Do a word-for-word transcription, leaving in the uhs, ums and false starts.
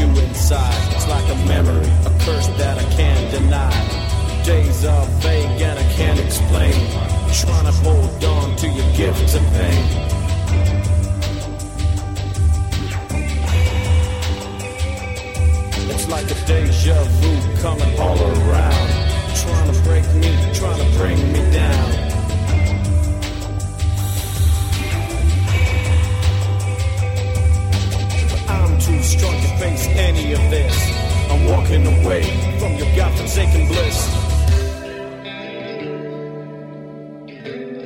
inside. It's like a memory, a curse that I can't deny. Days are vague and I can't explain. Trying to hold on to your gifts of pain. It's like a deja vu coming all around. Trying to break me, trying to bring me down. But I'm too strong to face any of this. I'm walking away from your godforsaken bliss.